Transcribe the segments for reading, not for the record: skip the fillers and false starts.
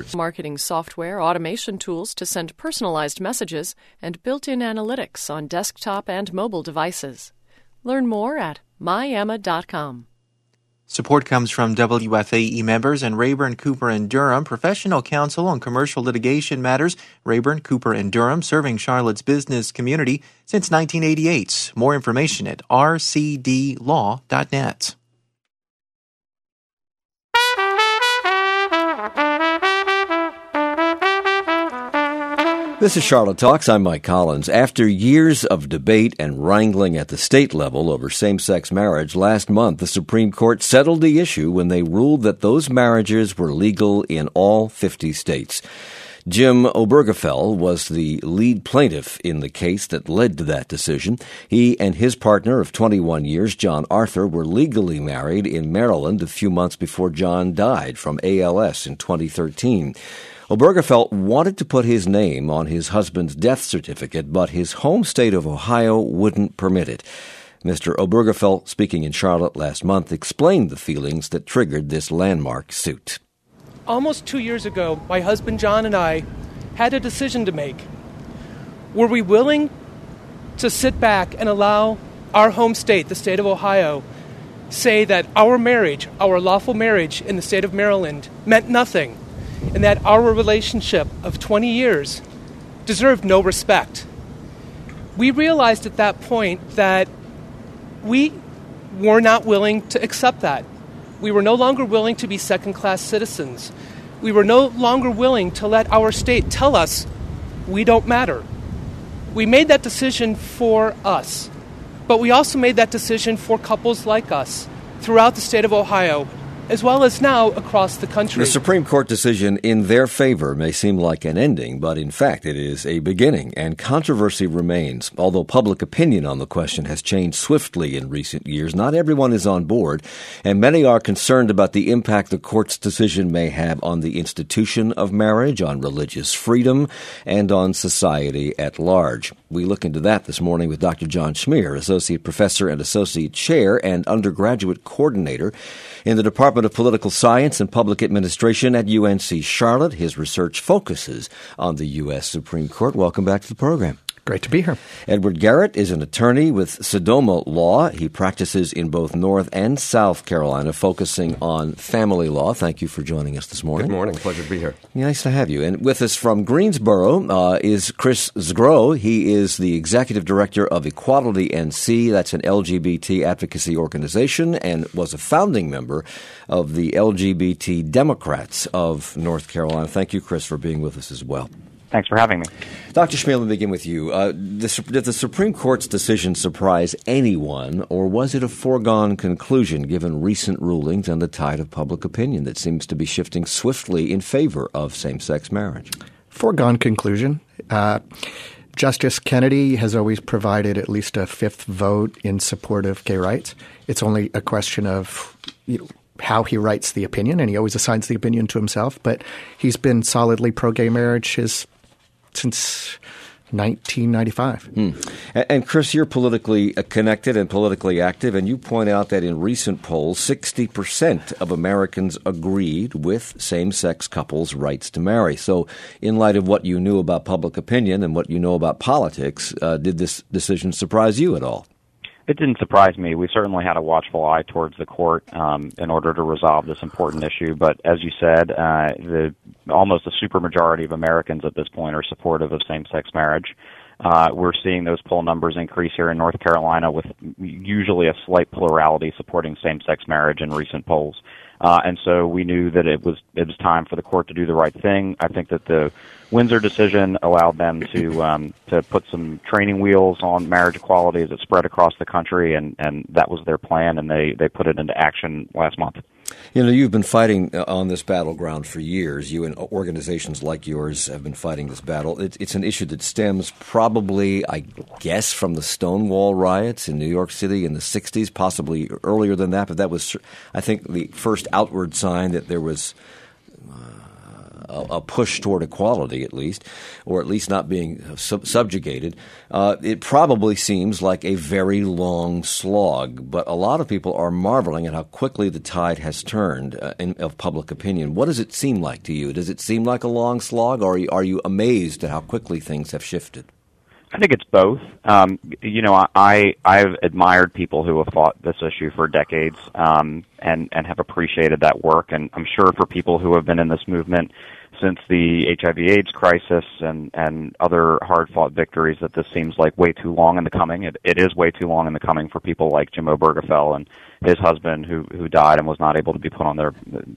standards. Marketing software, automation tools to send personalized messages, and built-in analytics on desktop and mobile devices. Learn more at myemma.com. Support comes from WFAE members and Rayburn, Cooper & Durham, professional counsel on commercial litigation matters. Rayburn, Cooper & Durham, serving Charlotte's business community since 1988. More information at rcdlaw.net. This is Charlotte Talks. I'm Mike Collins. After years of debate and wrangling at the state level over same-sex marriage, last month the Supreme Court settled the issue when they ruled that those marriages were legal in all 50 states. Jim Obergefell was the lead plaintiff in the case that led to that decision. He and his partner of 21 years, John Arthur, were legally married in Maryland a few months before John died from ALS in 2013. Obergefell wanted to put his name on his husband's death certificate, but his home state of Ohio wouldn't permit it. Mr. Obergefell, speaking in Charlotte last month, explained the feelings that triggered this landmark suit. Almost 2 years ago, my husband John and I had a decision to make. Were we willing to sit back and allow our home state, the state of Ohio, say that our marriage, our lawful marriage in the state of Maryland, meant nothing, and that our relationship of 20 years deserved no respect? We realized at that point that we were not willing to accept that. We were no longer willing to be second-class citizens. We were no longer willing to let our state tell us we don't matter. We made that decision for us, but we also made that decision for couples like us throughout the state of Ohio, as well as now across the country. The Supreme Court decision in their favor may seem like an ending, but in fact it is a beginning, and controversy remains. Although public opinion on the question has changed swiftly in recent years, not everyone is on board, and many are concerned about the impact the court's decision may have on the institution of marriage, on religious freedom, and on society at large. We look into that this morning with Dr. John Schmier, Associate Professor and Associate Chair and Undergraduate Coordinator in the Department of Political Science and Public Administration at UNC Charlotte. His research focuses on the U.S. Supreme Court. Welcome back to the program. Great to be here. Edward Garrett is an attorney with Sodoma Law. He practices in both North and South Carolina, focusing on family law. Thank you for joining us this morning. Good morning. Pleasure to be here. Nice to have you. And with us from Greensboro is Chris Zgroh. He is the Executive Director of Equality NC. That's an LGBT advocacy organization, and was a founding member of the LGBT Democrats of North Carolina. Thank you, Chris, for being with us as well. Thanks for having me. Dr. Schmier, let me begin with you. Did the Supreme Court's decision surprise anyone, or was it a foregone conclusion given recent rulings and the tide of public opinion that seems to be shifting swiftly in favor of same-sex marriage? Foregone conclusion. Justice Kennedy has always provided at least a fifth vote in support of gay rights. It's only a question of how he writes the opinion, and he always assigns the opinion to himself. But he's been solidly pro-gay marriage since 1995. And Chris, you're politically connected and politically active, and you point out that in recent polls, 60% of Americans agreed with same-sex couples' rights to marry. So in light of what you knew about public opinion and what you know about politics, did this decision surprise you at all? It didn't surprise me. We certainly had a watchful eye towards the court in order to resolve this important issue. But as you said, almost a supermajority of Americans at this point are supportive of same-sex marriage. We're seeing those poll numbers increase here in North Carolina, with usually a slight plurality supporting same-sex marriage in recent polls. And so we knew that it was time for the court to do the right thing. I think that the Windsor decision allowed them to put some training wheels on marriage equality as it spread across the country, and that was their plan, and they put it into action last month. You know, you've been fighting on this battleground for years. You and organizations like yours have been fighting this battle. It's an issue that stems probably, I guess, from the Stonewall riots in New York City in the 60s, possibly earlier than that. But that was, I think, the first outward sign that there was a push toward equality, at least, or at least not being subjugated. It probably seems like a very long slog, but a lot of people are marveling at how quickly the tide has turned of public opinion. What does it seem like to you? Does it seem like a long slog, or are you amazed at how quickly things have shifted? I think it's both. I've admired people who have fought this issue for decades and have appreciated that work. And I'm sure for people who have been in this movement since the HIV/AIDS crisis and other hard-fought victories, that this seems like way too long in the coming. It is way too long in the coming for people like Jim Obergefell and his husband who died and was not able to be put on their,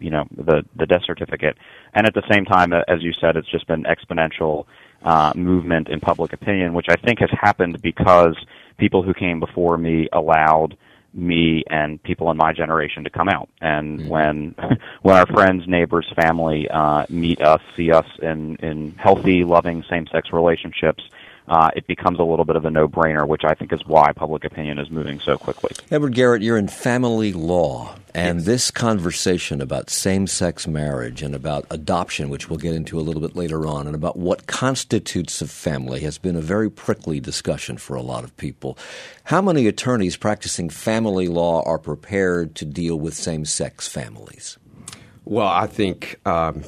the death certificate. And at the same time, as you said, it's just been exponential movement in public opinion, which I think has happened because people who came before me allowed me and people in my generation to come out. And when our friends, neighbors, family meet us, see us in healthy, loving same-sex relationships, it becomes a little bit of a no-brainer, which I think is why public opinion is moving so quickly. Edward Garrett, you're in family law, and Yes. this conversation about same-sex marriage and about adoption, which we'll get into a little bit later on, and about what constitutes a family has been a very prickly discussion for a lot of people. How many attorneys practicing family law are prepared to deal with same-sex families? Well, I think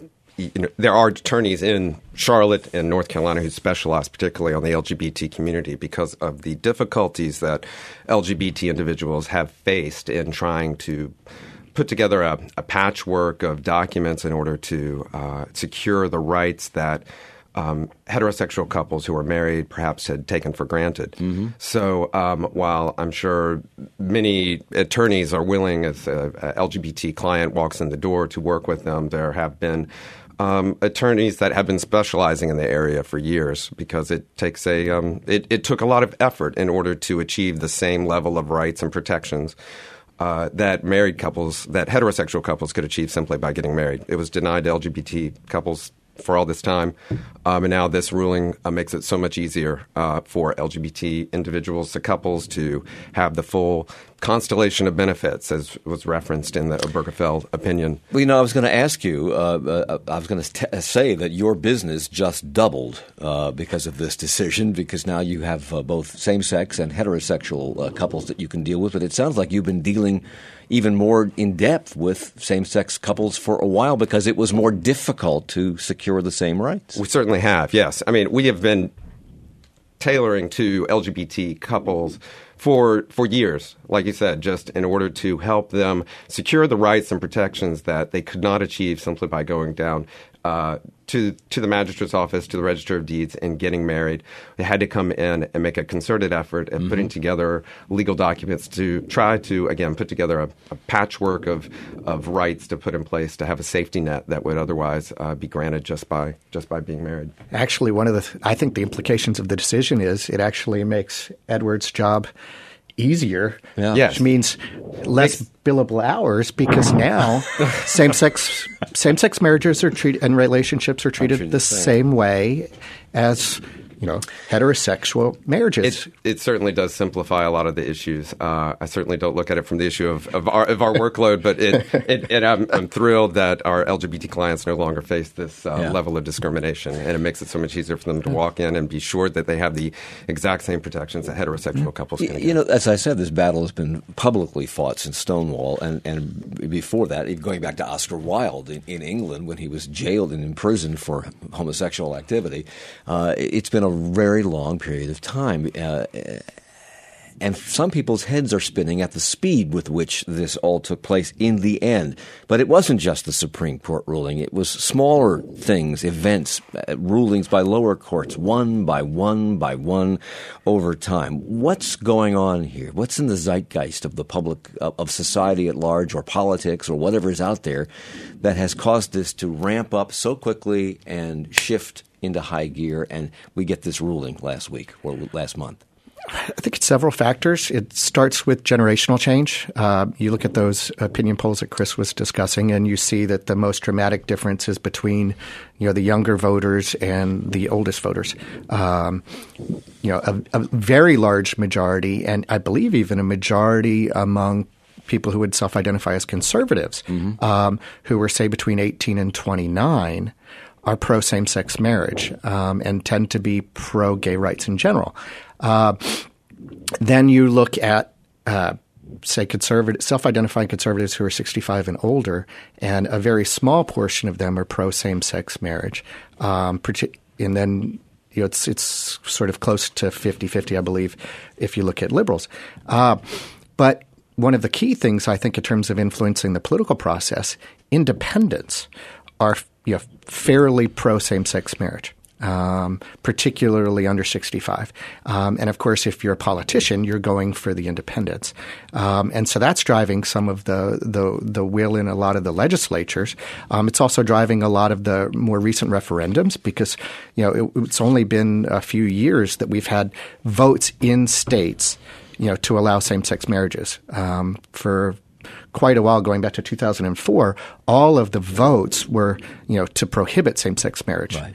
there are attorneys in Charlotte and North Carolina who specialize particularly on the LGBT community because of the difficulties that LGBT individuals have faced in trying to put together a patchwork of documents in order to secure the rights that heterosexual couples who are married perhaps had taken for granted. Mm-hmm. So while I'm sure many attorneys are willing, as a LGBT client walks in the door, to work with them, there have been attorneys that have been specializing in the area for years because it takes it took a lot of effort in order to achieve the same level of rights and protections that married couples, that heterosexual couples could achieve simply by getting married. It was denied to LGBT couples for all this time, and now this ruling makes it so much easier for LGBT individuals, the couples, to have the full constellation of benefits, as was referenced in the Obergefell opinion. Well, I was going to ask you, I was going to say that your business just doubled because of this decision, because now you have both same-sex and heterosexual couples that you can deal with. But it sounds like you've been dealing even more in depth with same-sex couples for a while because it was more difficult to secure the same rights. We certainly have, yes. I mean, we have been tailoring to LGBT couples for years, like you said, just in order to help them secure the rights and protections that they could not achieve simply by going down to the magistrate's office, to the Register of Deeds, and getting married. They had to come in and make a concerted effort at putting together legal documents to try to, again, put together a patchwork of rights to put in place to have a safety net that would otherwise be granted just by being married. Actually, I think the implications of the decision is it actually makes Edward's job easier, Yes. which means less billable hours, because now same-sex marriages are treated and relationships are treated the same way as heterosexual marriages. It certainly does simplify a lot of the issues. I certainly don't look at it from the issue of our workload, but I'm thrilled that our LGBT clients no longer face this level of discrimination, and it makes it so much easier for them to walk in and be sure that they have the exact same protections that heterosexual couples can get. As I said, this battle has been publicly fought since Stonewall, and before that, even going back to Oscar Wilde in England when he was jailed and imprisoned for homosexual activity. It's been a very long period of time. And some people's heads are spinning at the speed with which this all took place in the end. But it wasn't just the Supreme Court ruling. It was smaller things, events, rulings by lower courts, one by one over time. What's going on here? What's in the zeitgeist of the public, of society at large, or politics, or whatever is out there that has caused this to ramp up so quickly and shift into high gear, and we get this ruling last week or last month? I think it's several factors. It starts with generational change. You look at those opinion polls that Chris was discussing, and you see that the most dramatic difference is between, the younger voters and the oldest voters. A very large majority, and I believe even a majority among people who would self-identify as conservatives, who were, say, between 18 and 29, are pro same-sex marriage and tend to be pro gay rights in general. Then you look at say self-identifying conservatives who are 65 and older, and a very small portion of them are pro same-sex marriage. And then it's sort of close to 50-50, I believe, if you look at liberals. But one of the key things, I think, in terms of influencing the political process, independents are fairly pro same-sex marriage. Particularly under 65. And of course, if you're a politician, you're going for the independents. And so that's driving some of the will in a lot of the legislatures. It's also driving a lot of the more recent referendums because, it's only been a few years that we've had votes in states, to allow same-sex marriages. For quite a while, going back to 2004, all of the votes were, to prohibit same-sex marriage. Right.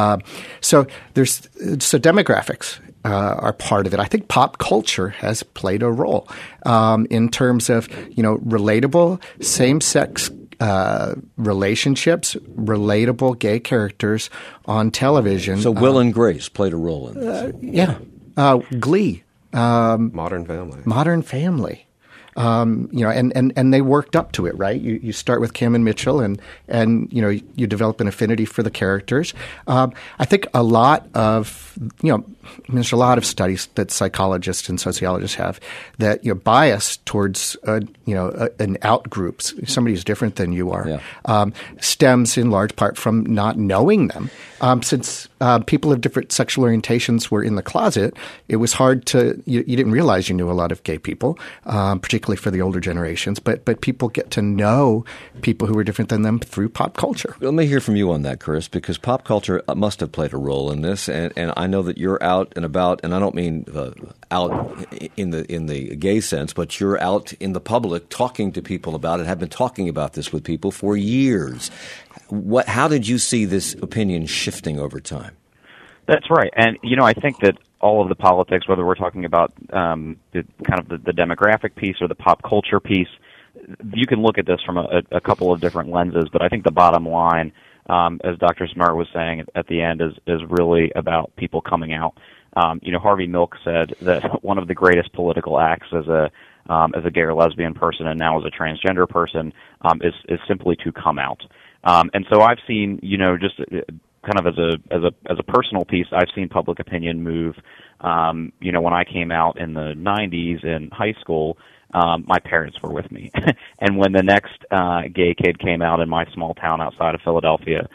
So demographics are part of it. I think pop culture has played a role in terms of relatable same-sex relationships, relatable gay characters on television. So Will and Grace played a role in this. Glee, Modern Family. And they worked up to it, right? You start with Kim and Mitchell, and you develop an affinity for the characters. I think a lot of there's a lot of studies that psychologists and sociologists have that bias towards an out group, somebody who's different than you are, stems in large part from not knowing them. Since people of different sexual orientations were in the closet, it was hard to you didn't realize you knew a lot of gay people, particularly for the older generations. But people get to know people who are different than them through pop culture. Let me hear from you on that, Chris, because pop culture must have played a role in this, and I know that you're out and about, and I don't mean out in the gay sense, but you're out in the public talking to people about it, have been talking about this with people for years. How did you see this opinion shifting over time? That's right. And, I think that all of the politics, whether we're talking about the demographic piece or the pop culture piece, you can look at this from a couple of different lenses. But I think the bottom line, as Dr. Smart was saying at the end, is really about people coming out. Harvey Milk said that one of the greatest political acts as a gay or lesbian person and now as a transgender person is simply to come out. And so I've seen, just kind of as a personal piece, I've seen public opinion move. When I came out in the 90s in high school, my parents were with me. And when the next gay kid came out in my small town outside of Philadelphia,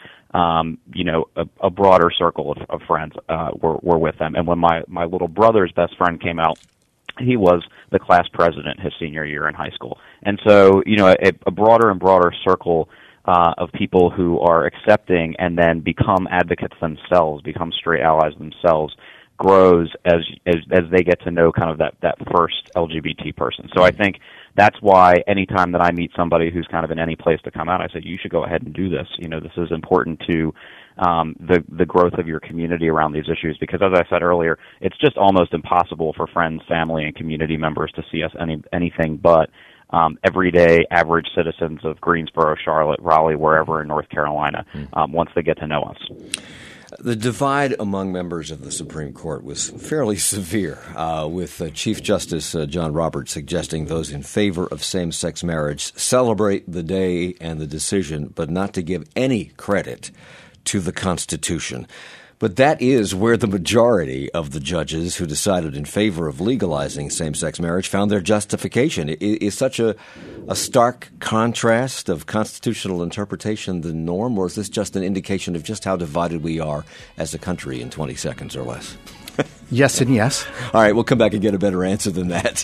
a broader circle of friends were with them. And when my little brother's best friend came out, he was the class president his senior year in high school. And so, a broader and broader circle of people who are accepting and then become advocates themselves, become straight allies themselves, grows as they get to know kind of that first LGBT person. So I think that's why anytime that I meet somebody who's kind of in any place to come out, I say, you should go ahead and do this. This is important to the growth of your community around these issues, because as I said earlier, it's just almost impossible for friends, family, and community members to see us anything but everyday average citizens of Greensboro, Charlotte, Raleigh, wherever in North Carolina, once they get to know us. The divide among members of the Supreme Court was fairly severe, with Chief Justice John Roberts suggesting those in favor of same-sex marriage celebrate the day and the decision, but not to give any credit to the Constitution. But that is where the majority of the judges who decided in favor of legalizing same-sex marriage found their justification. Is such a stark contrast of constitutional interpretation the norm, or is this just an indication of just how divided we are as a country in 20 seconds or less? Yes and yes. All right, we'll come back and get a better answer than that.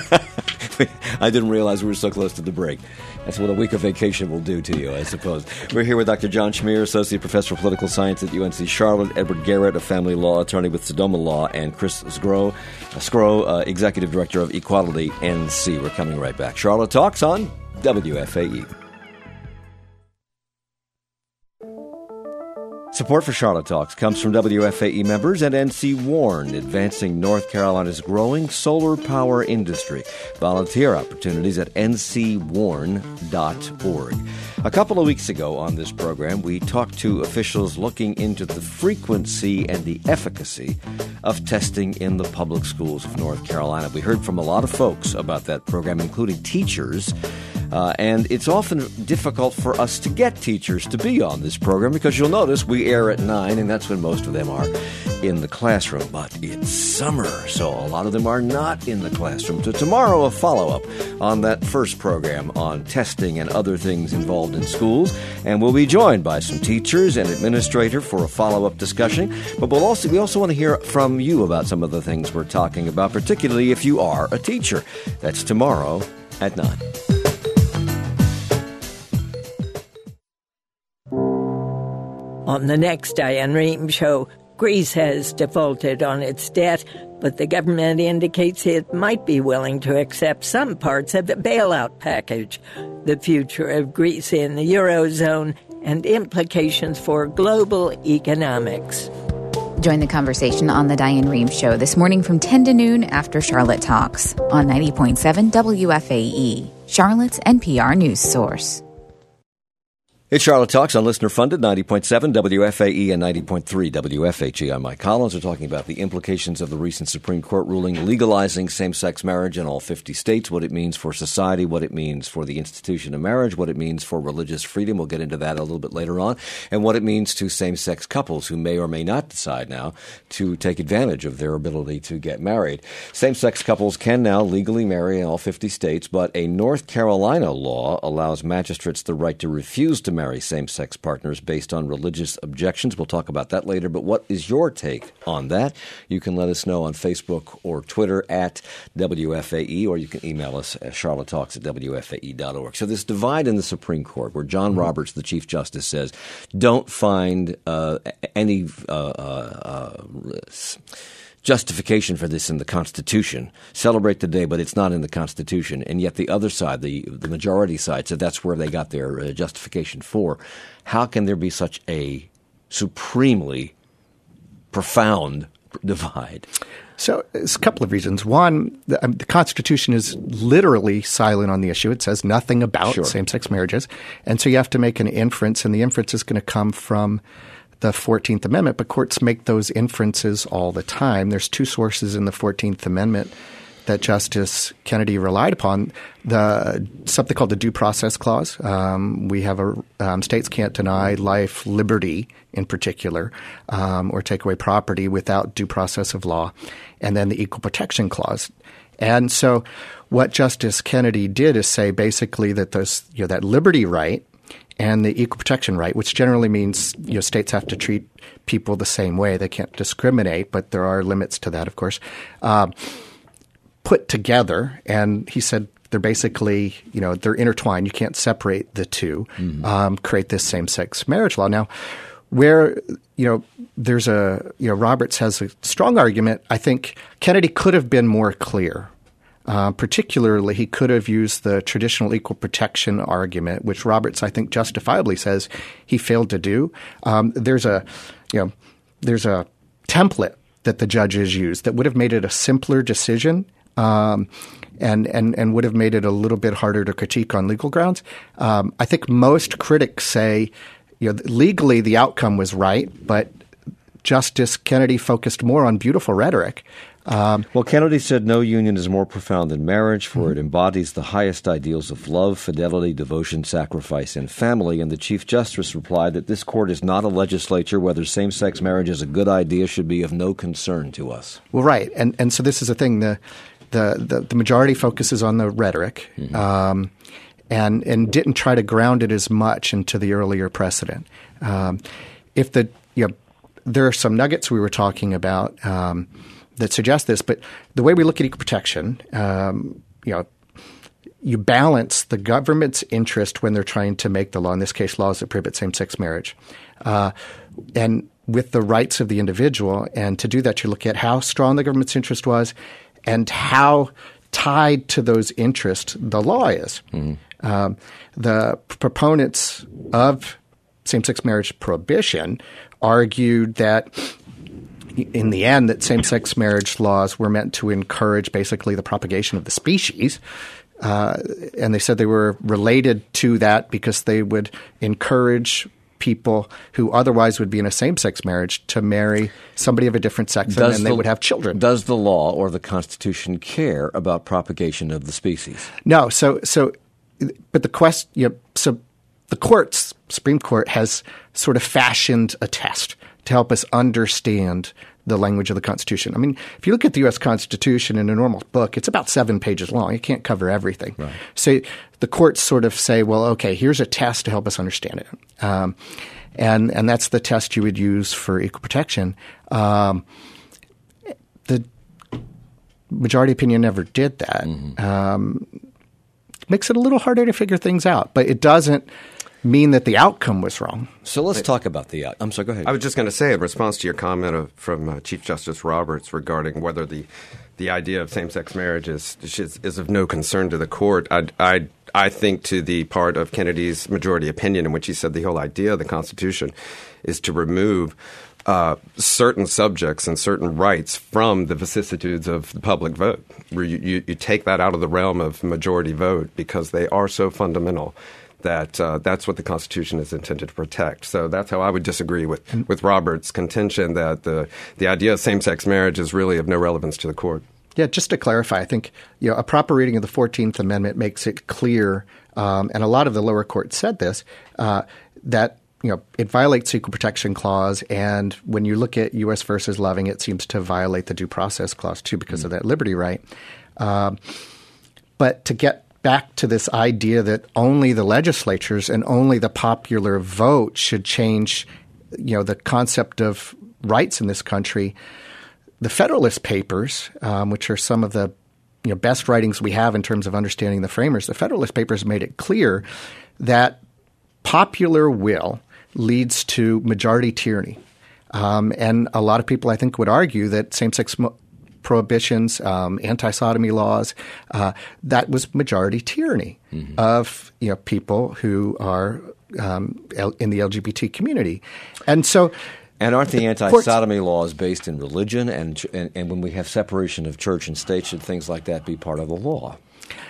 I didn't realize we were so close to the break. That's what a week of vacation will do to you, I suppose. We're here with Dr. John Schmier, Associate Professor of Political Science at UNC Charlotte, Edward Garrett, a family law attorney with Sodoma Law, and Chris Skro, Executive Director of Equality NC. We're coming right back. Charlotte Talks on WFAE. Support for Charlotte Talks comes from WFAE members and NC Warn, advancing North Carolina's growing solar power industry. Volunteer opportunities at ncwarn.org. A couple of weeks ago on this program, we talked to officials looking into the frequency and the efficacy of testing in the public schools of North Carolina. We heard from a lot of folks about that program, including teachers. And it's often difficult for us to get teachers to be on this program because you'll notice we air at 9, and that's when most of them are in the classroom. But it's summer, so a lot of them are not in the classroom. So tomorrow, a follow-up on that first program on testing and other things involved in schools. And we'll be joined by some teachers and administrator for a follow-up discussion. But we also want to hear from you about some of the things we're talking about, particularly if you are a teacher. That's tomorrow at 9. On the next Diane Rehm show, Greece has defaulted on its debt, but the government indicates it might be willing to accept some parts of the bailout package. The future of Greece in the Eurozone and implications for global economics. Join the conversation on the Diane Rehm show this morning from 10 to noon after Charlotte Talks on 90.7 WFAE, Charlotte's NPR news source. It's Charlotte Talks on listener-funded 90.7 WFAE and 90.3 WFHE. I'm Mike Collins. We're talking about the implications of the recent Supreme Court ruling legalizing same-sex marriage in all 50 states, what it means for society, what it means for the institution of marriage, what it means for religious freedom. We'll get into that a little bit later on, and what it means to same-sex couples who may or may not decide now to take advantage of their ability to get married. Same-sex couples can now legally marry in all 50 states, but a North Carolina law allows magistrates the right to refuse to marry same-sex partners based on religious objections. We'll talk about that later, but what is your take on that? You can let us know on Facebook or Twitter at WFAE, or you can email us at charlottetalks@wfae.org. So this divide in the Supreme Court, where John Roberts, the Chief Justice, says, don't find any justification for this in the Constitution. Celebrate the day, but it's not in the Constitution. And yet the other side, the majority side, said that's where they got their justification for. How can there be such a supremely profound divide? So it's a couple of reasons. One, the Constitution is literally silent on the issue. It says nothing about same-sex marriages. And so you have to make an inference, and the inference is going to come from the 14th Amendment, but courts make those inferences all the time. There's two sources in the 14th Amendment that Justice Kennedy relied upon. Something called the Due Process Clause. We have states can't deny life, liberty in particular, or take away property without due process of law. And then the Equal Protection Clause. And so what Justice Kennedy did is say basically that that liberty right and the equal protection right, which generally means states have to treat people the same way. They can't discriminate, but there are limits to that, of course, put together. And he said they're basically, they're intertwined. You can't separate the two, create this same-sex marriage law. Now, where, there's Roberts has a strong argument. I think Kennedy could have been more clear. Particularly, he could have used the traditional equal protection argument, which Roberts, I think, justifiably says he failed to do. There's a template that the judges used that would have made it a simpler decision, and would have made it a little bit harder to critique on legal grounds. I think most critics say, legally the outcome was right, but Justice Kennedy focused more on beautiful rhetoric. Well, Kennedy said no union is more profound than marriage, for it embodies the highest ideals of love, fidelity, devotion, sacrifice, and family. And the Chief Justice replied that this court is not a legislature. Whether same-sex marriage is a good idea should be of no concern to us. Well, right. And so this is the thing. The majority focuses on the rhetoric and didn't try to ground it as much into the earlier precedent. There are some nuggets we were talking about that suggest this, but the way we look at equal protection, you balance the government's interest when they're trying to make the law, in this case laws that prohibit same-sex marriage, and with the rights of the individual. And to do that, you look at how strong the government's interest was and how tied to those interests the law is. The proponents of same-sex marriage prohibition argued that in the end that same-sex marriage laws were meant to encourage basically the propagation of the species. And they said they were related to that because they would encourage people who otherwise would be in a same-sex marriage to marry somebody of a different sex, and then they would have children. Does the law or the Constitution care about propagation of the species? No. But the question, so the Supreme Court has sort of fashioned a test to help us understand the language of the Constitution. I mean, if you look at the U.S. Constitution in a normal book, it's about 7 pages long. You can't cover everything. Right. So the courts sort of say, well, okay, here's a test to help us understand it. And that's the test you would use for equal protection. The majority opinion never did that. Makes it a little harder to figure things out, but it doesn't mean that the outcome was wrong. So let's talk about the I'm sorry, go ahead. I was just going to say, in response to your comment from Chief Justice Roberts regarding whether the idea of same-sex marriage is of no concern to the court, I think to the part of Kennedy's majority opinion in which he said the whole idea of the Constitution is to remove certain subjects and certain rights from the vicissitudes of the public vote, where you take that out of the realm of majority vote because they are so fundamental that that's what the Constitution is intended to protect. So that's how I would disagree with Robert's contention that the idea of same-sex marriage is really of no relevance to the court. Yeah, just to clarify, I think a proper reading of the 14th Amendment makes it clear, and a lot of the lower courts said this, that it violates the Equal Protection Clause, and when you look at U.S. versus Loving, it seems to violate the Due Process Clause too because of that liberty right. But to get back to this idea that only the legislatures and only the popular vote should change, the concept of rights in this country, the Federalist Papers, which are some of the best writings we have in terms of understanding the framers, the Federalist Papers made it clear that popular will leads to majority tyranny. And a lot of people, I think, would argue that same-sex prohibitions, anti-sodomy laws, that was majority tyranny of people who are in the LGBT community. And so And aren't the anti-sodomy laws based in religion? And when we have separation of church and state, should things like that be part of the law?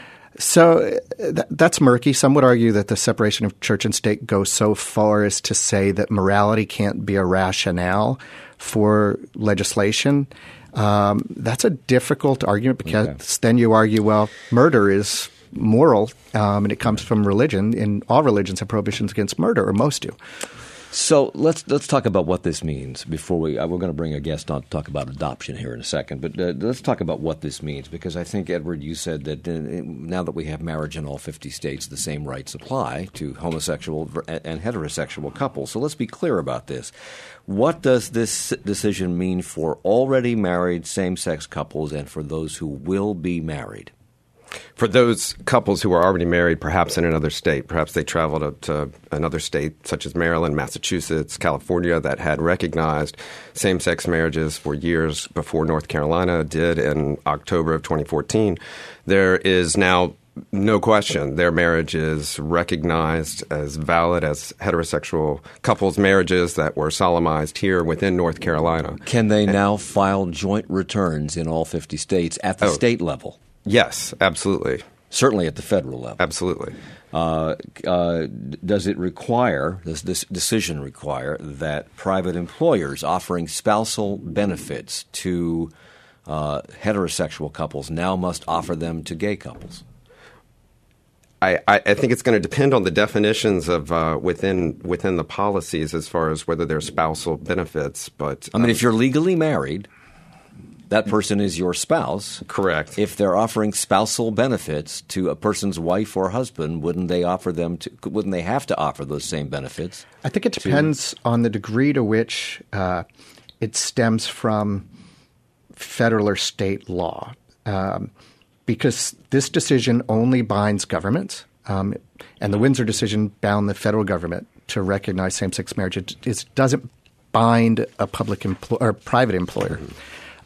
So that's murky. Some would argue that the separation of church and state goes so far as to say that morality can't be a rationale for legislation. That's a difficult argument because then you argue, well, murder is moral and it comes from religion, and all religions have prohibitions against murder, or most do. So let's talk about what this means before we're going to bring a guest on to talk about adoption here in a second. But let's talk about what this means, because I think, Edward, you said that now that we have marriage in all 50 states, the same rights apply to homosexual and heterosexual couples. So let's be clear about this. What does this decision mean for already married same-sex couples and for those who will be married? For those couples who are already married, perhaps in another state, perhaps they traveled up to another state such as Maryland, Massachusetts, California, that had recognized same-sex marriages for years before North Carolina did in October of 2014, there is now no question their marriage is recognized as valid as heterosexual couples' marriages that were solemnized here within North Carolina. Can they now file joint returns in all 50 states at the state level? Yes, absolutely. Certainly at the federal level. Absolutely. Does this decision require that private employers offering spousal benefits to heterosexual couples now must offer them to gay couples? I think it's going to depend on the definitions of within the policies as far as whether they're spousal benefits. But I mean, if you're legally married, that person is your spouse. Correct. If they're offering spousal benefits to a person's wife or husband, wouldn't they have to offer those same benefits? I think it depends on the degree to which it stems from federal or state law. Because this decision only binds governments, and the Windsor decision bound the federal government to recognize same-sex marriage. It doesn't bind a public or private employer.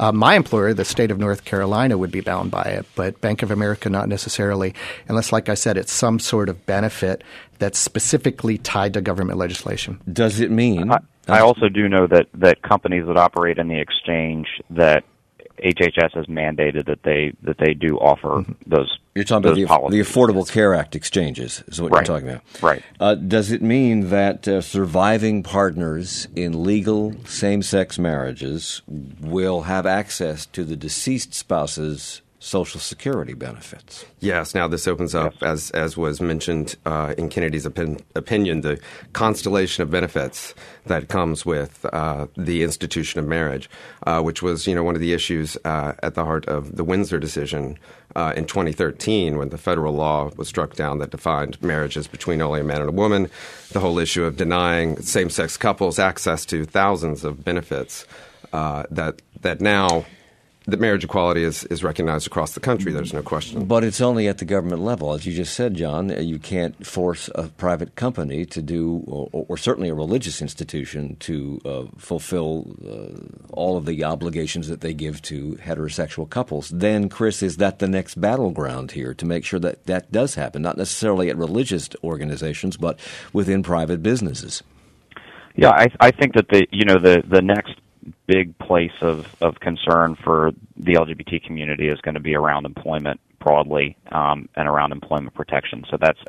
My employer, the state of North Carolina, would be bound by it, but Bank of America not necessarily, unless, like I said, it's some sort of benefit that's specifically tied to government legislation. Does it mean? I also do know that companies that operate in the exchange, that HHS has mandated that they do offer those. You're talking about the Affordable Care Act exchanges is what you're talking about. Right. Does it mean that surviving partners in legal same-sex marriages will have access to the deceased spouse's Social Security benefits? Yes. Now this opens up, as was mentioned in Kennedy's opinion, the constellation of benefits that comes with the institution of marriage, which was, one of the issues at the heart of the Windsor decision in 2013, when the federal law was struck down that defined marriages between only a man and a woman. The whole issue of denying same-sex couples access to thousands of benefits that now. That marriage equality is recognized across the country. There's no question. But it's only at the government level. As you just said, John, you can't force a private company to do, or certainly a religious institution, to fulfill all of the obligations that they give to heterosexual couples. Then, Chris, is that the next battleground here to make sure that that does happen, not necessarily at religious organizations, but within private businesses? Yeah, I think that the next big place of concern for the LGBT community is going to be around employment broadly, and around employment protection. So that's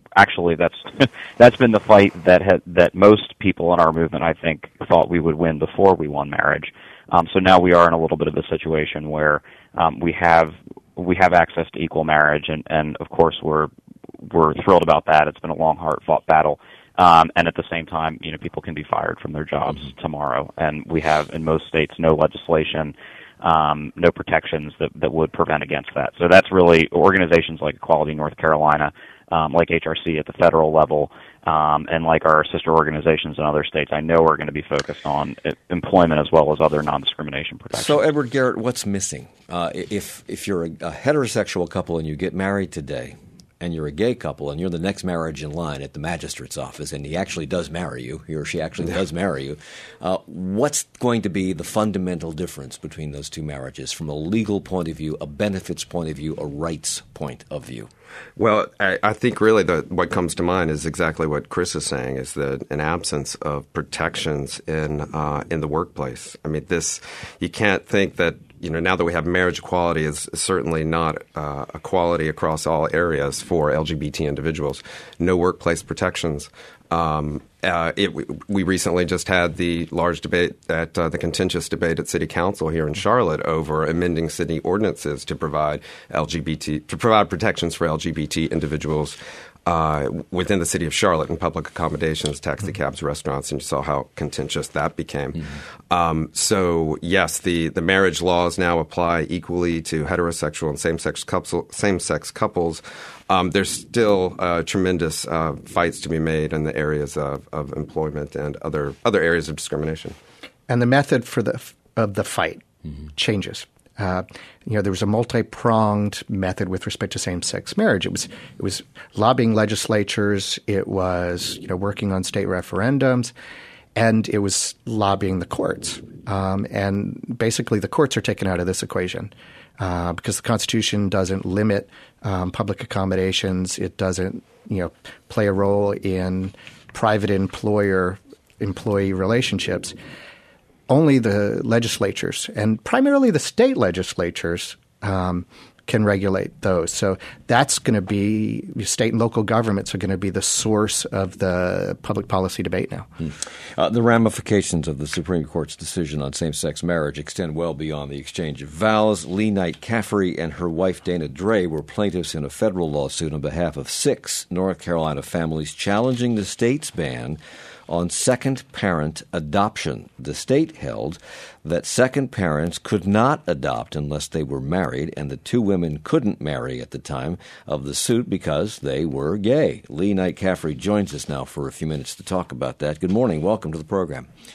been the fight that most people in our movement, I think, thought we would win before we won marriage. So now we are in a little bit of a situation where we have access to equal marriage, and of course we're thrilled about that. It's been a long, hard-fought battle. And at the same time, people can be fired from their jobs tomorrow. And we have, in most states, no legislation, no protections that would prevent against that. So that's really organizations like Equality North Carolina, like HRC at the federal level, and like our sister organizations in other states, I know are going to be focused on employment as well as other non-discrimination protections. So, Edward Garrett, what's missing? If you're a heterosexual couple and you get married today, and you're a gay couple, and you're the next marriage in line at the magistrate's office, and he actually does marry you, he or she actually does marry you, what's going to be the fundamental difference between those two marriages from a legal point of view, a benefits point of view, a rights point of view? Well, I think really what comes to mind is exactly what Chris is saying, is that an absence of protections in the workplace. I mean, you can't think that, now that we have marriage equality, is certainly not equality across all areas for LGBT individuals. No workplace protections. We recently just had the large debate the contentious debate at City Council here in Charlotte over amending city ordinances to provide protections for LGBT individuals within the city of Charlotte in public accommodations, taxi cabs, restaurants, and you saw how contentious that became. So yes, the marriage laws now apply equally to heterosexual and same-sex couples. There's still tremendous fights to be made in the areas of employment and other areas of discrimination. And the method of the fight changes. There was a multi-pronged method with respect to same-sex marriage. It was lobbying legislatures. It was working on state referendums, and it was lobbying the courts. And basically, the courts are taken out of this equation because the Constitution doesn't limit public accommodations. It doesn't play a role in private employer-employee relationships. Only the legislatures, and primarily the state legislatures, can regulate those. So that's going to be – state and local governments are going to be the source of the public policy debate now. The ramifications of the Supreme Court's decision on same-sex marriage extend well beyond the exchange of vows. Lee Knight Caffrey and her wife Dana Dre were plaintiffs in a federal lawsuit on behalf of 6 North Carolina families challenging the state's ban on second-parent adoption. The state held that second parents could not adopt unless they were married, and the 2 women couldn't marry at the time of the suit because they were gay. Lee Knight Caffrey joins us now for a few minutes to talk about that. Good morning. Welcome to the program.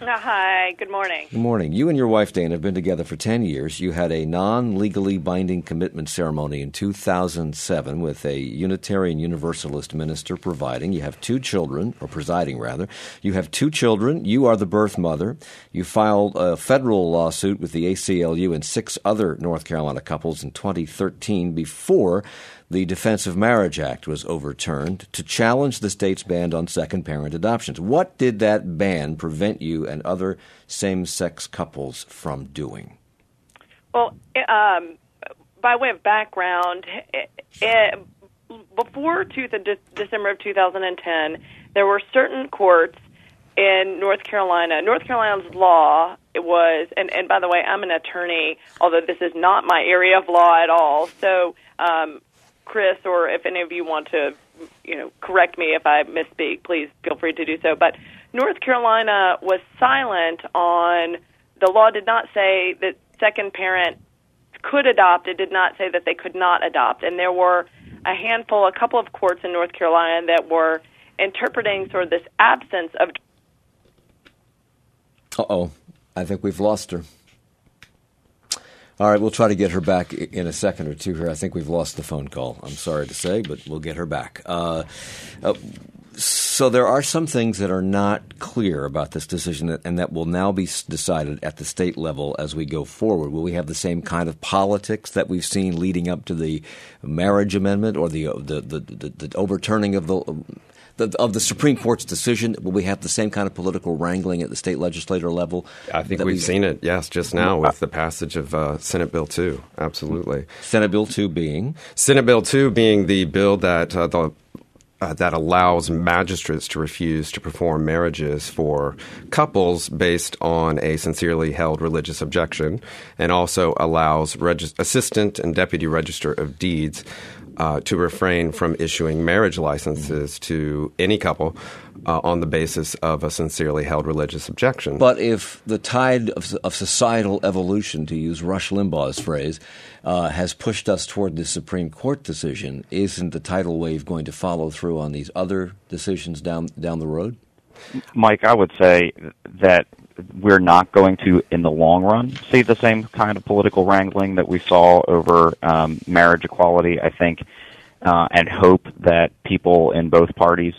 Hi, good morning. Good morning. You and your wife, Dana, have been together for 10 years. You had a non-legally binding commitment ceremony in 2007 with a Unitarian Universalist minister presiding. You have 2 children, or presiding rather. You have 2 children. You are the birth mother. You filed a federal lawsuit with the ACLU and 6 other North Carolina couples in 2013 before the Defense of Marriage Act was overturned to challenge the state's ban on second-parent adoptions. What did that ban prevent you and other same-sex couples from doing? Well, by way of background, before December of 2010, there were certain courts in North Carolina. North Carolina's law was, and by the way, I'm an attorney, although this is not my area of law at all, so Chris, or if any of you want to, correct me if I misspeak, please feel free to do so. But North Carolina was silent on, the law did not say that second parent could adopt. It did not say that they could not adopt. And there were a couple of courts in North Carolina that were interpreting sort of this absence of. Uh-oh. I think we've lost her. All right, we'll try to get her back in a second or two here. I think we've lost the phone call. I'm sorry to say, but we'll get her back. So there are some things that are not clear about this decision, and that will now be decided at the state level as we go forward. Will we have the same kind of politics that we've seen leading up to the marriage amendment or the overturning of the Supreme Court's decision? Will we have the same kind of political wrangling at the state legislature level? I think we've seen it, yes, just now with the passage of Senate Bill 2. Absolutely. Senate Bill 2 being? Senate Bill 2 being the bill that that allows magistrates to refuse to perform marriages for couples based on a sincerely held religious objection, and also allows assistant and deputy register of deeds to refrain from issuing marriage licenses to any couple on the basis of a sincerely held religious objection. But if the tide of societal evolution, to use Rush Limbaugh's phrase, has pushed us toward the Supreme Court decision, isn't the tidal wave going to follow through on these other decisions down the road? Mike, I would say that we're not going to, in the long run, see the same kind of political wrangling that we saw over marriage equality, I think, and hope that people in both parties,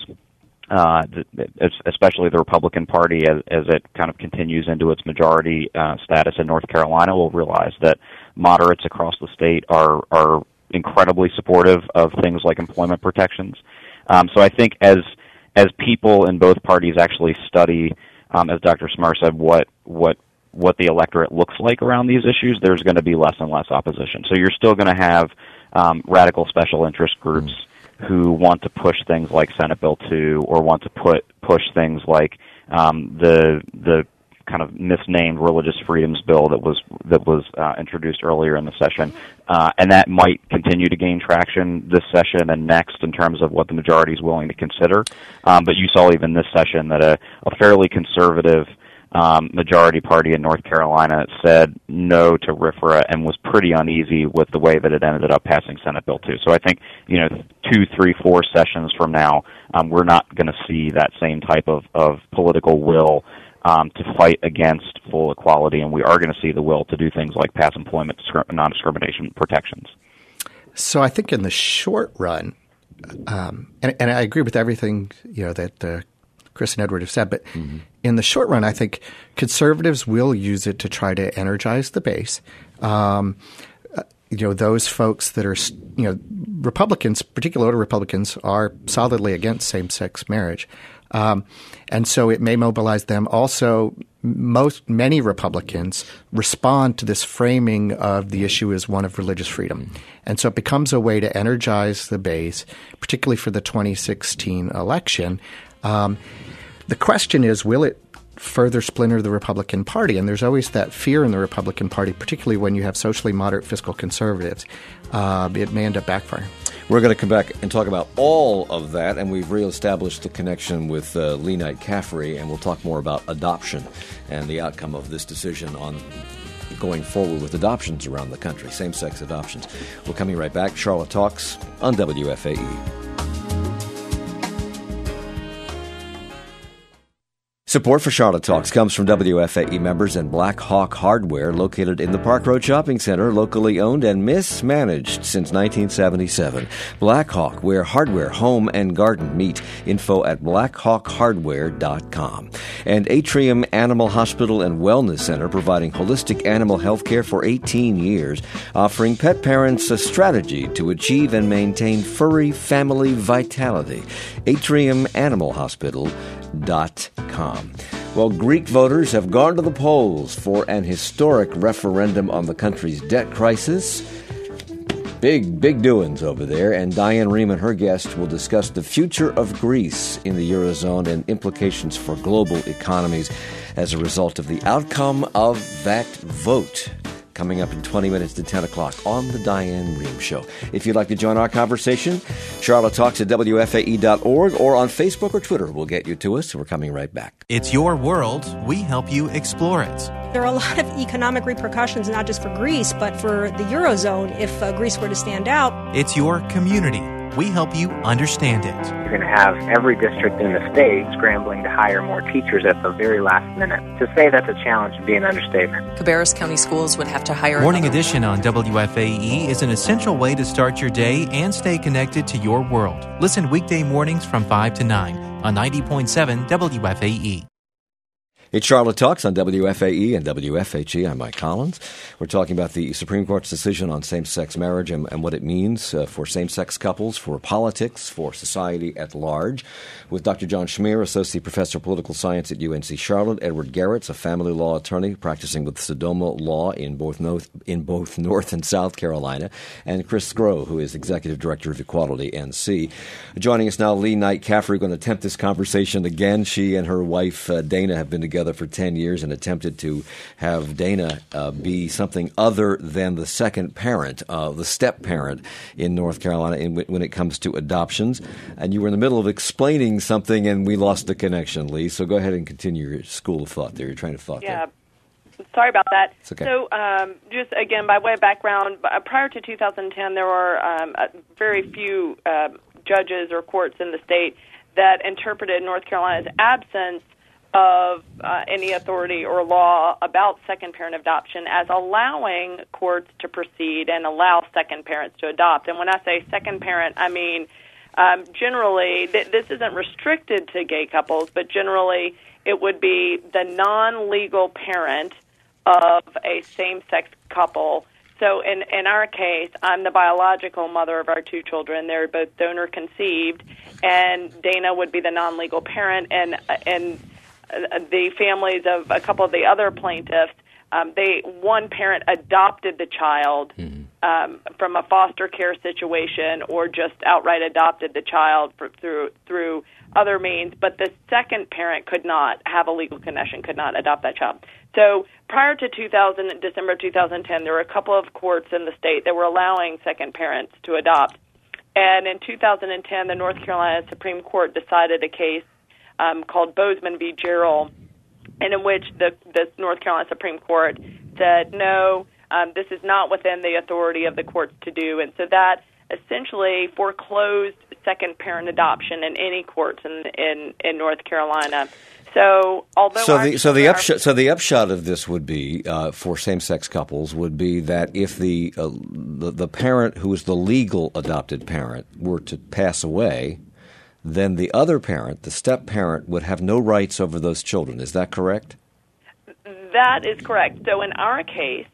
especially the Republican Party, as it kind of continues into its majority status in North Carolina, will realize that moderates across the state are incredibly supportive of things like employment protections. So I think as people in both parties actually study, as Dr. Smar said, what the electorate looks like around these issues, there's going to be less and less opposition. So you're still going to have radical special interest groups who want to push things like Senate Bill 2, or want to push things like the kind of misnamed Religious Freedoms Bill that was introduced earlier in the session, and that might continue to gain traction this session and next in terms of what the majority is willing to consider. But you saw even this session that a fairly conservative majority party in North Carolina said no to RFRA and was pretty uneasy with the way that it ended up passing Senate Bill 2. So I think 2, 3, 4 sessions from now, we're not going to see that same type of political will to fight against full equality, and we are going to see the will to do things like pass employment non-discrimination protections. So I think in the short run, and I agree with everything that Chris and Edward have said, but in the short run, I think conservatives will use it to try to energize the base. Those folks that are, Republicans, particularly older Republicans, are solidly against same-sex marriage. And so it may mobilize them. Also, many Republicans respond to this framing of the issue as one of religious freedom. And so it becomes a way to energize the base, particularly for the 2016 election. The question is, will it further splinter the Republican Party? And there's always that fear in the Republican Party, particularly when you have socially moderate fiscal conservatives. It may end up backfiring. We're going to come back and talk about all of that, and we've reestablished the connection with Lee Knight Caffrey, and we'll talk more about adoption and the outcome of this decision on going forward with adoptions around the country, same-sex adoptions. We're coming right back. Charlotte Talks on WFAE. Support for Charlotte Talks comes from WFAE members and Black Hawk Hardware, located in the Park Road Shopping Center, locally owned and mismanaged since 1977. Black Hawk, where hardware, home, and garden meet. Info at blackhawkhardware.com. And Atrium Animal Hospital and Wellness Center, providing holistic animal health care for 18 years, offering pet parents a strategy to achieve and maintain furry family vitality. atriumanimalhospital.com. Well, Greek voters have gone to the polls for an historic referendum on the country's debt crisis. Big doings over there, and Diane Rehm and her guest will discuss the future of Greece in the Eurozone and implications for global economies as a result of the outcome of that vote. Coming up in 20 minutes to 10 o'clock on The Diane Rehm Show. If you'd like to join our conversation, Charlotte Talks at WFAE.org or on Facebook or Twitter will get you to us. We're coming right back. It's your world. We help you explore it. There are a lot of economic repercussions, not just for Greece, but for the Eurozone if Greece were to stand out. It's your community. We help you understand it. You're going to have every district in the state scrambling to hire more teachers at the very last minute. To say that's a challenge would be an understatement. Cabarrus County Schools would have to hire... Morning Edition on WFAE is an essential way to start your day and stay connected to your world. Listen weekday mornings from 5 to 9 on 90.7 WFAE. It's Charlotte Talks on WFAE and WFHE. I'm Mike Collins. We're talking about the Supreme Court's decision on same-sex marriage and what it means for same-sex couples, for politics, for society at large. With Dr. John Schmier, Associate Professor of Political Science at UNC Charlotte, Edward Garretts, a family law attorney practicing with Sodoma Law in both North and South Carolina, and Chris Skro, who is Executive Director of Equality NC. Joining us now, Lee Knight Caffrey, going to attempt this conversation again. She and her wife, Dana, have been together for 10 years and attempted to have Dana be something other than the second parent, the step-parent in North Carolina when it comes to adoptions. And you were in the middle of explaining something and we lost the connection, Lee. So go ahead and continue your school of thought there. You're trying to thought there. Sorry about that. It's okay. So just, again, by way of background, prior to 2010, there were very few judges or courts in the state that interpreted North Carolina's absence of any authority or law about second-parent adoption as allowing courts to proceed and allow second parents to adopt. And when I say second parent, I mean generally, this isn't restricted to gay couples, but generally it would be the non-legal parent of a same-sex couple. So in our case, I'm the biological mother of our two children. They're both donor-conceived, and Dana would be the non-legal parent, and the families of a couple of the other plaintiffs, one parent adopted the child from a foster care situation or just outright adopted the child through other means, but the second parent could not have a legal connection, could not adopt that child. So prior to December 2010, there were a couple of courts in the state that were allowing second parents to adopt. And in 2010, the North Carolina Supreme Court decided a case called Bozeman v. Gerald, and in which the North Carolina Supreme Court said, no, this is not within the authority of the courts to do. And so that essentially foreclosed second-parent adoption in any courts in North Carolina. So, although the upshot of this would be for same-sex couples would be that if the parent who is the legal adopted parent were to pass away, then the other parent, the step-parent, would have no rights over those children. Is that correct? That is correct. So in our case,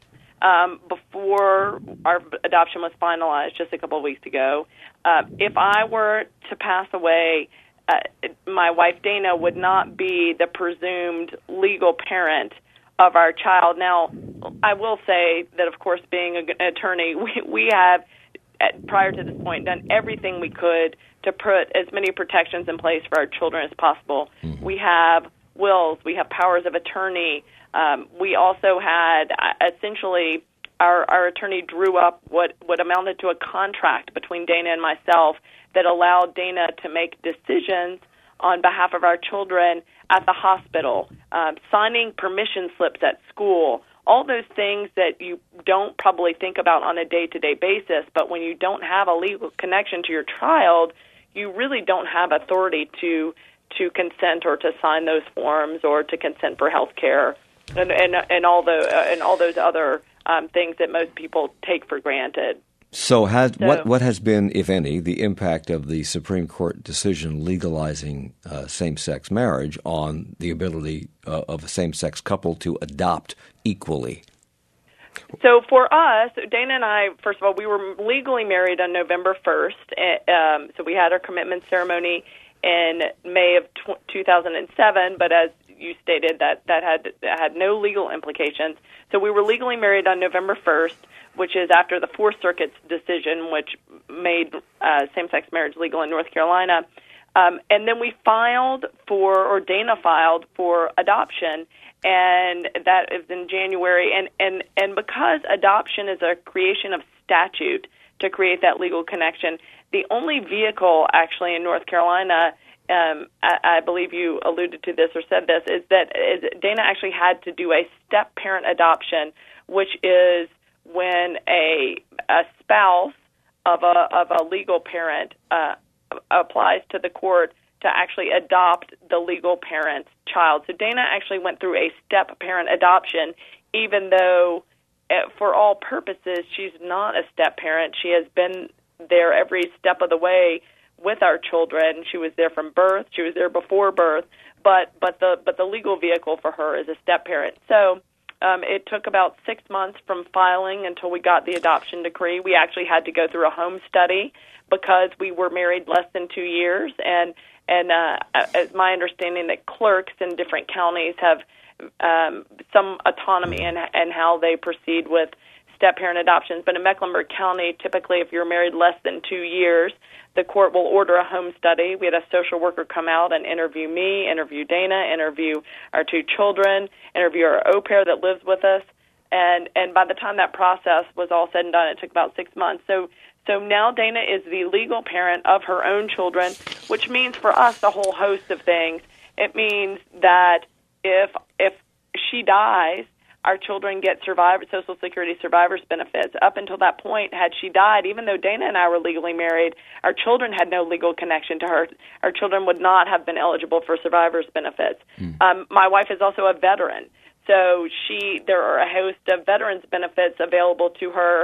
before our adoption was finalized just a couple of weeks ago, if I were to pass away, my wife Dana would not be the presumed legal parent of our child. Now, I will say that, of course, being an attorney, we have, prior to this point, done everything we could to put as many protections in place for our children as possible. Mm-hmm. We have wills. We have powers of attorney. We also had, essentially, our attorney drew up what amounted to a contract between Dana and myself that allowed Dana to make decisions on behalf of our children at the hospital, signing permission slips at school, all those things that you don't probably think about on a day-to-day basis, but when you don't have a legal connection to your child, you really don't have authority to to consent or to sign those forms or to consent for health care and all those other things that most people take for granted. So what has been, if any, the impact of the Supreme Court decision legalizing same-sex marriage on the ability of a same-sex couple to adopt equally? So for us, Dana and I, first of all, we were legally married on November 1st. So we had our commitment ceremony in May of 2007, but as you stated, that had no legal implications. So we were legally married on November 1st, which is after the Fourth Circuit's decision, which made same-sex marriage legal in North Carolina. And then we Dana filed for adoption, and that is in January. And because adoption is a creation of statute to create that legal connection, the only vehicle actually in North Carolina, I believe you alluded to this or said this, is Dana actually had to do a step-parent adoption, which is when a spouse of a legal parent applies to the court to actually adopt the legal parent's child. So Dana actually went through a step-parent adoption, even though for all purposes she's not a step-parent. She has been there every step of the way with our children. She was there from birth. She was there before birth. But the legal vehicle for her is a step-parent. So it took about 6 months from filing until we got the adoption decree. We actually had to go through a home study because we were married less than 2 years, and it's my understanding that clerks in different counties have some autonomy in how they proceed with step-parent adoptions. But in Mecklenburg County, typically if you're married less than 2 years, the court will order a home study. We had a social worker come out and interview me, interview Dana, interview our 2 children, interview our au pair that lives with us. And by the time that process was all said and done, it took about 6 months. So now Dana is the legal parent of her own children, which means for us a whole host of things. It means that if she dies, our children get Social Security survivors benefits. Up until that point, had she died, even though Dana and I were legally married, our children had no legal connection to her. Our children would not have been eligible for survivors benefits. My wife is also a veteran, so there are a host of veterans benefits available to her,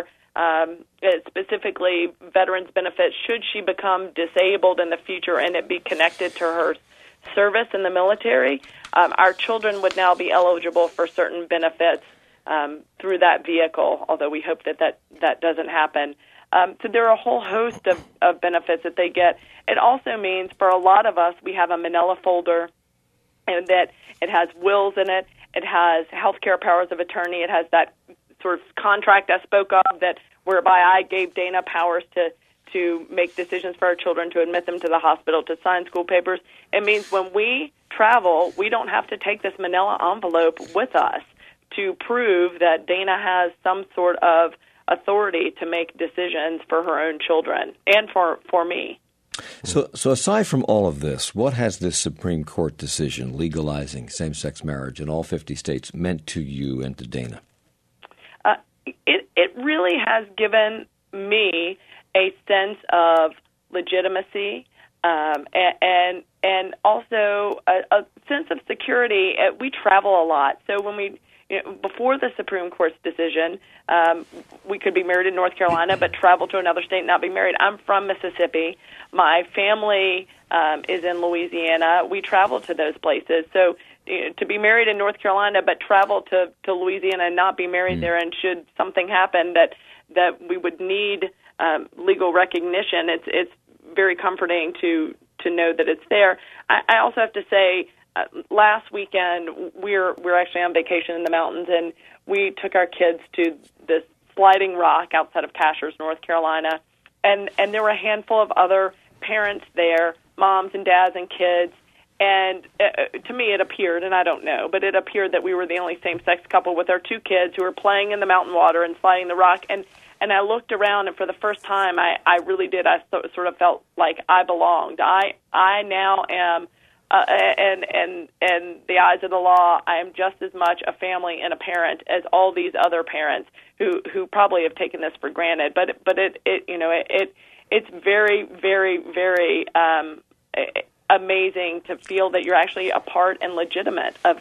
specifically veterans benefits should she become disabled in the future and it be connected to her service in the military. Our children would now be eligible for certain benefits through that vehicle, although we hope that doesn't happen. So there are a whole host of benefits that they get. It also means for a lot of us, we have a manila folder, and that it has wills in it. It has health care powers of attorney. It has that sort of contract I spoke of whereby I gave Dana powers to make decisions for our children, to admit them to the hospital, to sign school papers. It means when we travel, we don't have to take this manila envelope with us to prove that Dana has some sort of authority to make decisions for her own children and for me. So aside from all of this, what has this Supreme Court decision legalizing same-sex marriage in all 50 states meant to you and to Dana? It really has given me a sense of legitimacy and also a sense of security. We travel a lot, so when before the Supreme Court's decision, we could be married in North Carolina but travel to another state and not be married. I'm from Mississippi. My family is in Louisiana. We travel to those places. So to be married in North Carolina but travel to Louisiana and not be married there, and should something happen that we would need legal recognition, it's very comforting to know that it's there. I also have to say, last weekend we're actually on vacation in the mountains, and we took our kids to this sliding rock outside of Cashers, North Carolina, and there were a handful of other parents there, moms and dads and kids. And to me, it appeared, and I don't know, but it appeared that we were the only same-sex couple with our 2 kids who were playing in the mountain water and sliding the rock. And I looked around, and for the first time, I really did. I sort of felt like I belonged. I now am, and the eyes of the law, I am just as much a family and a parent as all these other parents who probably have taken this for granted. But it's very, very, very. amazing to feel that you're actually a part and legitimate of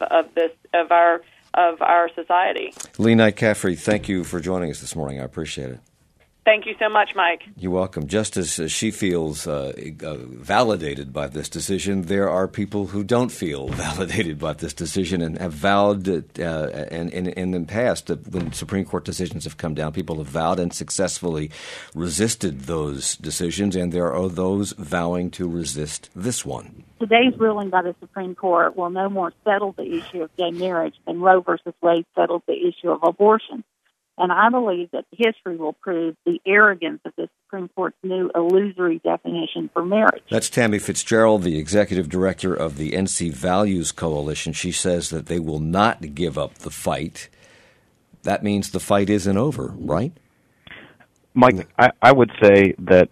our society. Lee Knight Caffrey, thank you for joining us this morning. I appreciate it. Thank you so much, Mike. You're welcome. Just as she feels validated by this decision, there are people who don't feel validated by this decision and have vowed, and in the past, when Supreme Court decisions have come down, people have vowed and successfully resisted those decisions, and there are those vowing to resist this one. Today's ruling by the Supreme Court will no more settle the issue of gay marriage than Roe versus Wade settled the issue of abortion. And I believe that history will prove the arrogance of the Supreme Court's new illusory definition for marriage. That's Tammy Fitzgerald, the executive director of the NC Values Coalition. She says that they will not give up the fight. That means the fight isn't over, right? Mike, I would say that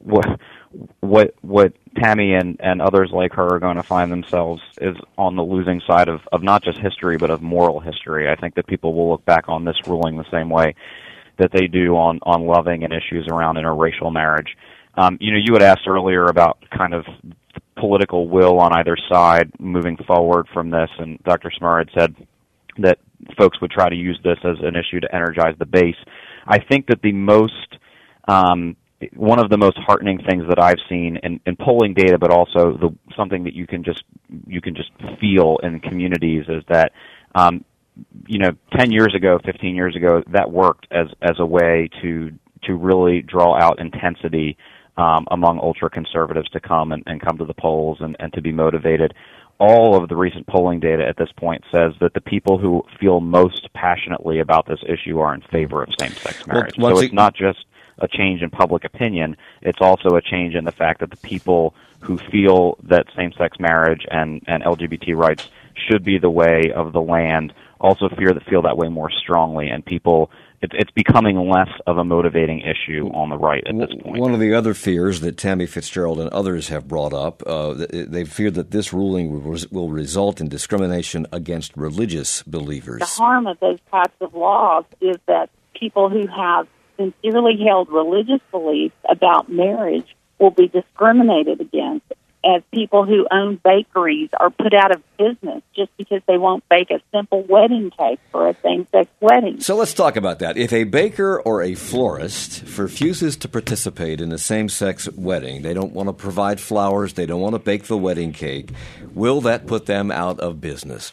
what Tammy and others like her are going to find themselves is on the losing side of not just history, but of moral history. I think that people will look back on this ruling the same way that they do on loving and issues around interracial marriage. You had asked earlier about kind of the political will on either side moving forward from this, and Dr. Smur had said that folks would try to use this as an issue to energize the base. I think that one of the most heartening things that I've seen in polling data, but also something that you can just feel in communities, is that 10 years ago, 15 years ago, that worked as a way to really draw out intensity among ultra conservatives to come and come to the polls and to be motivated. All of the recent polling data at this point says that the people who feel most passionately about this issue are in favor of same-sex marriage. So it's not just a change in public opinion, it's also a change in the fact that the people who feel that same-sex marriage and LGBT rights should be the way of the land also feel that way more strongly, and it's becoming less of a motivating issue on the right at this point. One of the other fears that Tammy Fitzgerald and others have brought up, they fear that this ruling will result in discrimination against religious believers. The harm of those types of laws is that people who have sincerely held religious beliefs about marriage will be discriminated against, as people who own bakeries are put out of business just because they won't bake a simple wedding cake for a same-sex wedding. So let's talk about that. If a baker or a florist refuses to participate in a same-sex wedding, they don't want to provide flowers, they don't want to bake the wedding cake, will that put them out of business?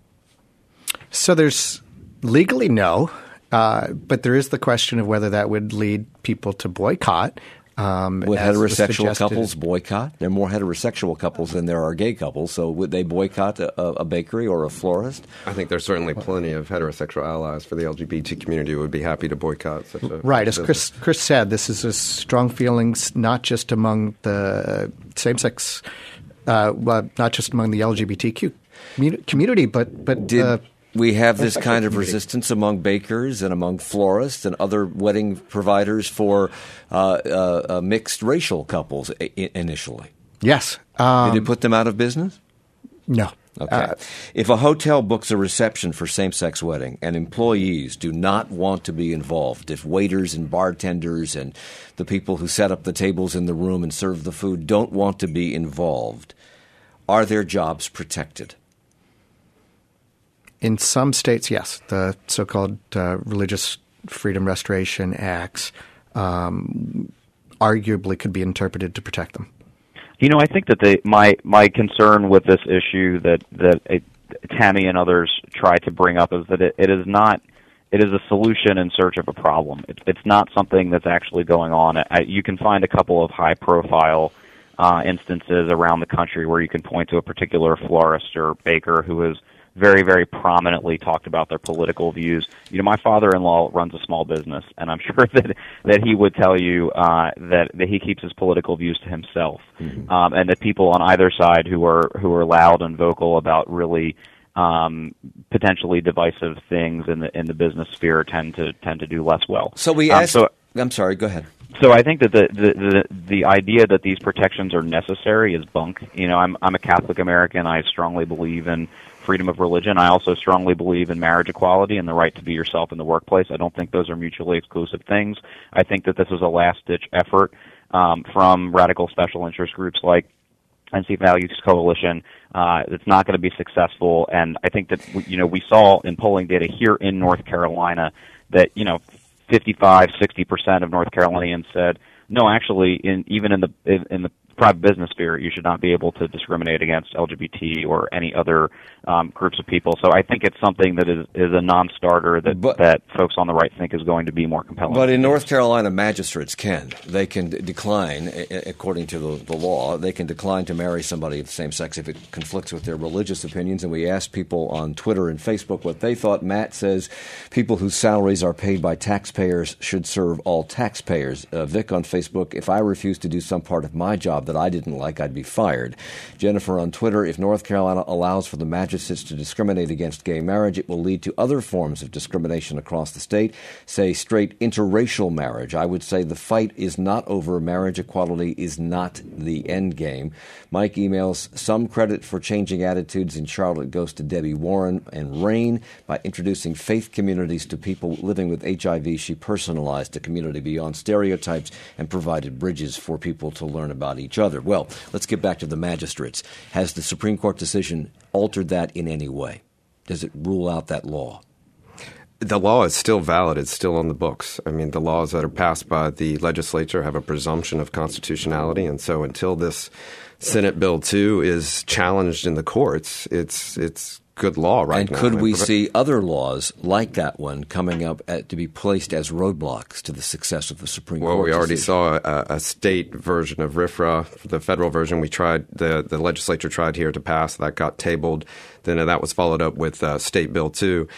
So there's legally no. But there is the question of whether that would lead people to boycott. Would heterosexual couples boycott? There are more heterosexual couples than there are gay couples, so would they boycott a bakery or a florist? I think there's certainly plenty of heterosexual allies for the LGBT community who would be happy to boycott such a right. As Chris said, this is a strong feelings not just among the same-sex, not just among the LGBTQ community, but we have this kind of resistance among bakers and among florists and other wedding providers for mixed racial couples initially. Yes. Did it put them out of business? No. Okay. If a hotel books a reception for same-sex wedding and employees do not want to be involved, if waiters and bartenders and the people who set up the tables in the room and serve the food don't want to be involved, are their jobs protected? In some states, yes. The so-called Religious Freedom Restoration Acts arguably could be interpreted to protect them. I think that my concern with this issue that Tammy and others try to bring up is that it is a solution in search of a problem. It's not something that's actually going on. You can find a couple of high-profile instances around the country where you can point to a particular florist or baker who is very, very prominently talked about their political views. My father-in-law runs a small business, and I'm sure that he would tell you that he keeps his political views to himself, and that people on either side who are loud and vocal about really potentially divisive things in the business sphere tend to do less well. So we asked. I'm sorry. Go ahead. So I think that the idea that these protections are necessary is bunk. I'm a Catholic American. I strongly believe in freedom of religion. I also strongly believe in marriage equality and the right to be yourself in the workplace. I don't think those are mutually exclusive things. I think that this is a last-ditch effort from radical special interest groups like NC Values Coalition. It's not going to be successful, and I think that we saw in polling data here in North Carolina that 55-60% of North Carolinians said no. Actually, even in the private business sphere, you should not be able to discriminate against LGBT or any other groups of people. So I think it's something that is a non-starter that folks on the right think is going to be more compelling. But in North Carolina, magistrates can decline, according to the law, they can decline to marry somebody of the same sex if it conflicts with their religious opinions. And we asked people on Twitter and Facebook what they thought. Matt says people whose salaries are paid by taxpayers should serve all taxpayers. Vic on Facebook, if I refuse to do some part of my job that I didn't like, I'd be fired. Jennifer on Twitter, if North Carolina allows for the magistrates to discriminate against gay marriage, it will lead to other forms of discrimination across the state, say straight interracial marriage. I would say the fight is not over. Marriage equality is not the end game. Mike emails, some credit for changing attitudes in Charlotte goes to Debbie Warren and Rain. By introducing faith communities to people living with HIV, she personalized the community beyond stereotypes and provided bridges for people to learn about each other. Well, let's get back to the magistrates. Has the Supreme Court decision altered that in any way? Does it rule out that law? The law is still valid. It's still on the books. I mean, the laws that are passed by the legislature have a presumption of constitutionality, and so until this Senate Bill 2 is challenged in the courts, it's good law right now. And could we see other laws like that one coming up to be placed as roadblocks to the success of the Supreme Court? Well, we already saw a state version of RFRA. The federal version we tried, the legislature tried here to pass. That got tabled. Then that was followed up with Senate Bill 2.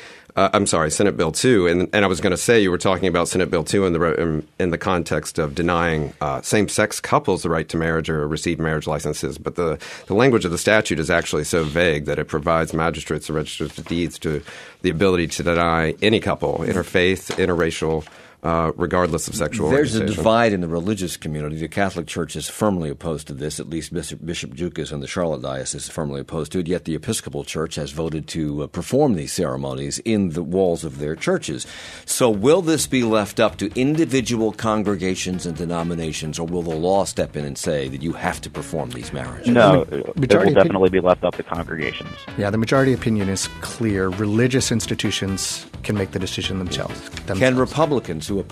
And I was going to say, you were talking about Senate Bill 2 in the context of denying same-sex couples the right to marriage or receive marriage licenses. But the language of the statute is actually so vague that it provides magistrates and registers of deeds to the ability to deny any couple, interfaith, interracial, regardless of sexual orientation. There's a divide in the religious community. The Catholic Church is firmly opposed to this. At least Bishop Jukas and the Charlotte Diocese is firmly opposed to it. Yet the Episcopal Church has voted to perform these ceremonies in the walls of their churches. So will this be left up to individual congregations and denominations, or will the law step in and say that you have to perform these marriages? No, it will definitely be left up to congregations. Yeah, the majority opinion is clear. Religious institutions can make the decision themselves. Can Republicans who